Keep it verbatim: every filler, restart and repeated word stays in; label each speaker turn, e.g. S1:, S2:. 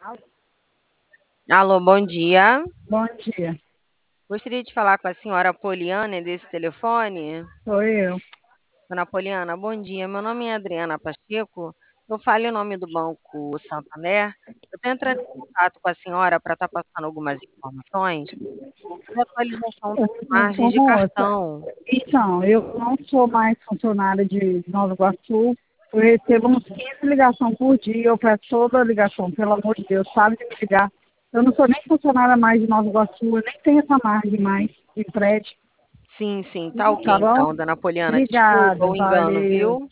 S1: Alô, bom dia.
S2: Bom dia,
S1: Gostaria de falar com a senhora Poliana desse telefone.
S2: sou eu.
S1: Dona Poliana, bom dia. Meu nome é Adriana Pacheco. Eu falo em nome do Banco Santander. Eu estou entrando em contato com a senhora para estar passando algumas informações de atualização das
S2: Ô,
S1: margens de
S2: moça,
S1: cartão.
S2: então, eu não sou mais funcionária de Nova Iguaçu. Eu recebo uns quinze ligações por dia. Eu peço toda a ligação, pelo amor de Deus, sabe de me ligar. Eu não sou nem funcionária mais de Nova Iguaçu, eu nem tenho essa margem mais de prédio.
S1: Sim, sim, tá ok
S2: Tá bom?
S1: então, Dona Poliana. Desculpa
S2: Obrigada,
S1: o engano,
S2: valeu.
S1: viu?